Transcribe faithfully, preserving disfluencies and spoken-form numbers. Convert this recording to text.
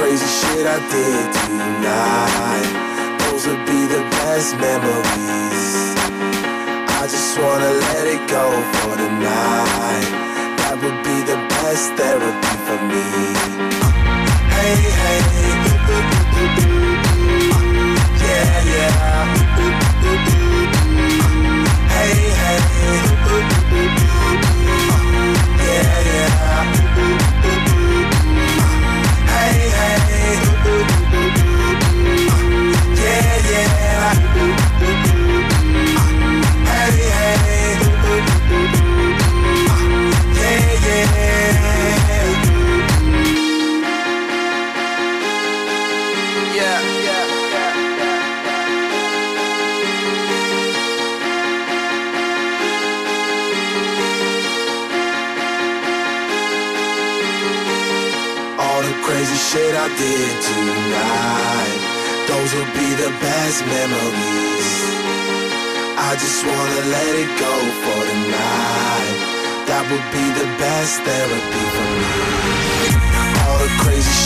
crazy shit I did tonight, those would be the best memories. I just wanna let it go for the night. That would be the best therapy for me. Hey, hey, ooh, ooh, ooh, ooh, ooh. Yeah, yeah. Ooh, ooh, ooh, ooh. Hey, hey, ooh, ooh, ooh, ooh. Yeah, yeah. Ooh, ooh, ooh, ooh. Hey, hey, ooh, ooh, ooh, ooh. Yeah, yeah. Ooh, ooh, ooh, ooh. Hey, hey, ooh, ooh, ooh, ooh. Yeah, yeah. Yeah, yeah, yeah, yeah. All the crazy shit I did tonight, those will be the best memories. I just wanna let it go for the night. That would be the best therapy for me. All the crazy